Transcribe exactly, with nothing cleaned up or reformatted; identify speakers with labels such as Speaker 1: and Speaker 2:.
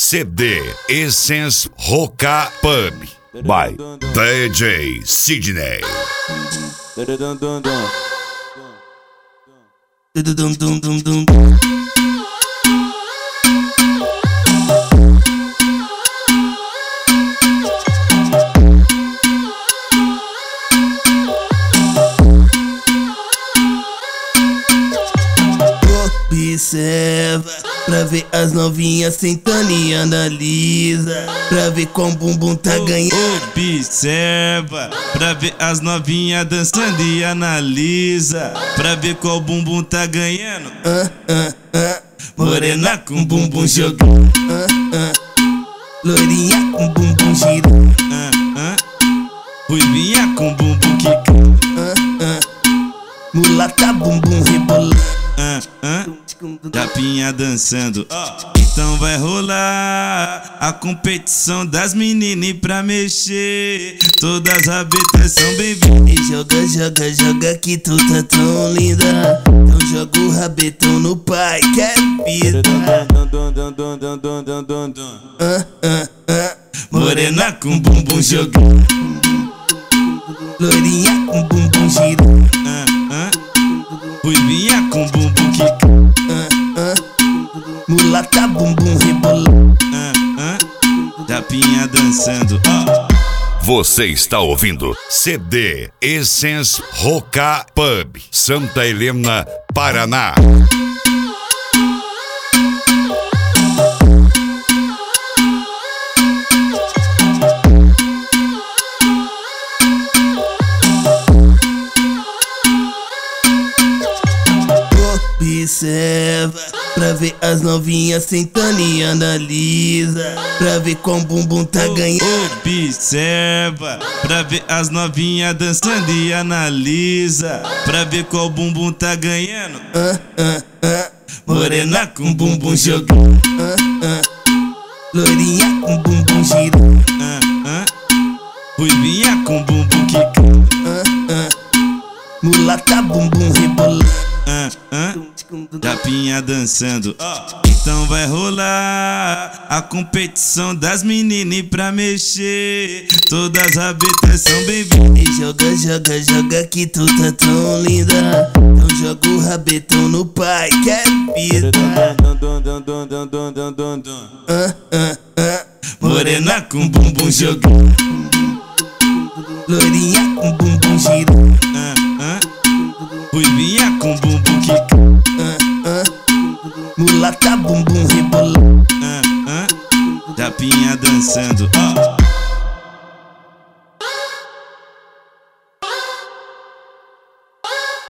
Speaker 1: C D Essence Roca Pub by D J Sidney.
Speaker 2: Observa, pra ver as novinhas sentando e analisa, pra ver como o bumbum tá ganhando.
Speaker 3: Observa, pra ver as novinhas dançando e analisa, pra ver qual bumbum tá ganhando.
Speaker 2: Ah, ah, ah.
Speaker 3: Morena com bumbum jogando.
Speaker 2: Ah, ah. Loirinha com bumbum girando.
Speaker 3: Ah, ah. Ruivinha com bumbum quicando.
Speaker 2: Ah, ah. Mulata bumbum rebolando.
Speaker 3: Ah, ah. Japinha dançando, oh. Então vai rolar a competição das meninas pra mexer. Todas as rabetas são bem-vindas.
Speaker 2: E joga, joga, joga que tu tá tão linda. Então joga o rabetão no pai, que é vida. Ah, ah, ah.
Speaker 3: Morena com bumbum jogando.
Speaker 2: Loirinha com bumbum girando.
Speaker 3: Ah, ah. Ruivinha com bumbum quicando.
Speaker 2: Ah, ah. Mulata bumbum rebolando.
Speaker 3: Ah, ah. Japinha dançando, oh.
Speaker 1: Você está ouvindo C D Essence Roca Pub, Santa Helena, Paraná.
Speaker 2: Observa, pra ver as novinhas sentando e analisa, pra ver como o bumbum tá ganhando.
Speaker 3: Observa, pra ver as novinhas dançando e analisa, pra ver qual bumbum tá ganhando.
Speaker 2: Ah, ah, ah.
Speaker 3: Morena com bumbum jogando.
Speaker 2: Ah, ah. Loirinha com bumbum girando.
Speaker 3: Ah, ah. Ruivinha com bumbum quicando.
Speaker 2: Ah, ah. Mulata bumbum rebolando.
Speaker 3: Ah, ah. Japinha dançando, oh. Então vai rolar a competição das meninas pra mexer. Todas as rabetas são bem-vindas.
Speaker 2: E joga, joga, joga que tu tá tão linda. Então joga o rabetão no pai, que é vida. Ah, ah, ah.
Speaker 3: Morena com bumbum jogando.
Speaker 2: Loirinha com bumbum girando.
Speaker 3: Ah, ah. Ruivinha com bumbum quicando.
Speaker 2: Ah, ah. Mulata bumbum rebolando.
Speaker 3: Ah, ah. Japinha dançando, oh.